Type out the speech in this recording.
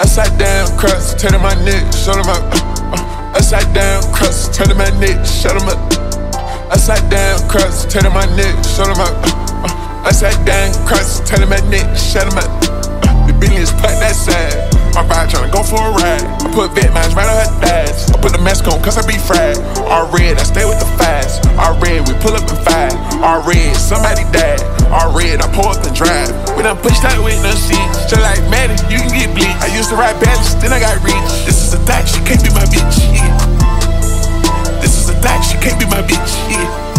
Upside down crust, turning my neck, shut 'em up. Upside down crust, turning my neck, shut 'em up. Upside down crust, turning my neck, shut 'em up. Upside down crust, turning my neck, shut 'em up. The billions put that side. My bride tryna go for a ride. I put vet mines right on her thighs. I put the mask on cause I be fried. All red, I stay with the fives. All red, we pull up in five. All red, somebody died. All red, I pull up and drive. We done pushed that with no